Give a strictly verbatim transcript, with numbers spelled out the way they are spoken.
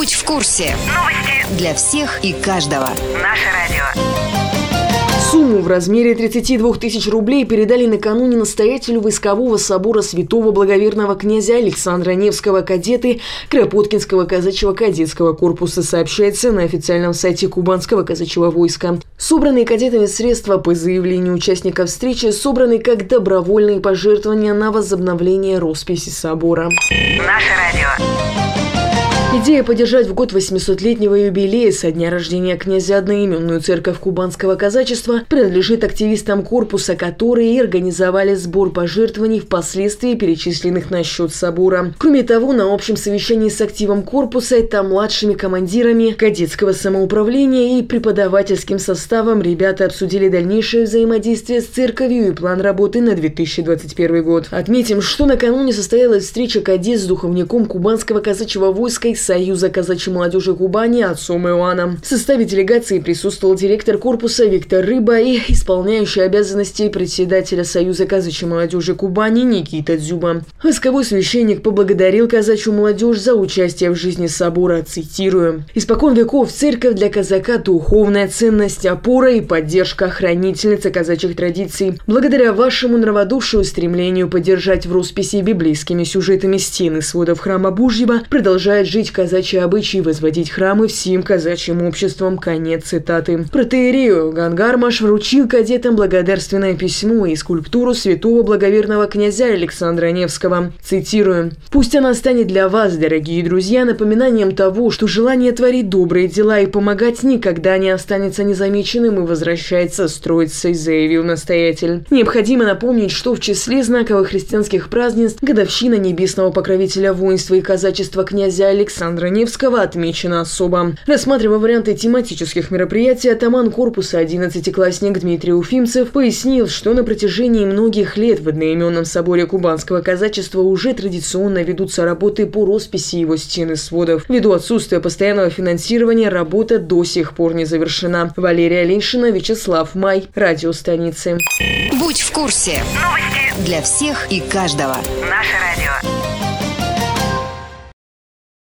Будь в курсе. Новости для всех и каждого. Наше радио. Сумму в размере тридцати двух тысяч рублей передали накануне настоятелю Войскового собора святого благоверного князя Александра Невского кадеты Кропоткинского казачьего кадетского корпуса, сообщается на официальном сайте Кубанского казачьего войска. Собранные кадетами средства по заявлению участников встречи собраны как добровольные пожертвования на возобновление росписи собора. Наше радио. Идея поддержать в год восьмисотлетнего юбилея со дня рождения князя одноименную церковь кубанского казачества принадлежит активистам корпуса, которые и организовали сбор пожертвований, впоследствии перечисленных на счет собора. Кроме того, на общем совещании с активом корпуса, это младшими командирами кадетского самоуправления и преподавательским составом, ребята обсудили дальнейшее взаимодействие с церковью и план работы на две тысячи двадцать первый год. Отметим, что накануне состоялась встреча кадет с духовником Кубанского казачьего войска из Союза казачьей молодежи Кубани отцом Иоанном. В составе делегации присутствовал директор корпуса Виктор Рыба и исполняющий обязанности председателя Союза казачьей молодежи Кубани Никита Дзюба. Восковой священник поблагодарил казачью молодежь за участие в жизни собора. Цитирую: «Испокон веков церковь для казака – духовная ценность, опора и поддержка, хранительница казачьих традиций. Благодаря вашему нраводушию, стремлению поддержать в росписи библейскими сюжетами стены сводов храма Божьего, продолжает жить казачьи обычаи, возводить храмы всем казачьим обществом». Конец цитаты. Протоиерей Иоганн Гармаш вручил кадетам благодарственное письмо и скульптуру святого благоверного князя Александра Невского. Цитирую: «Пусть она станет для вас, дорогие друзья, напоминанием того, что желание творить добрые дела и помогать никогда не останется незамеченным и возвращается строиться», заявил настоятель. Необходимо напомнить, что в числе знаковых христианских празднеств годовщина небесного покровителя воинства и казачества князя Александра Невского отмечена особо. Рассматривая варианты тематических мероприятий, атаман корпуса одиннадцатиклассник Дмитрий Уфимцев пояснил, что на протяжении многих лет в одноименном соборе кубанского казачества уже традиционно ведутся работы по росписи его стен и сводов. Ввиду отсутствия постоянного финансирования работа до сих пор не завершена. Валерия Оленьшина, Вячеслав Май, радиостаницы. Будь в курсе. Новости для всех и каждого. Наше радио.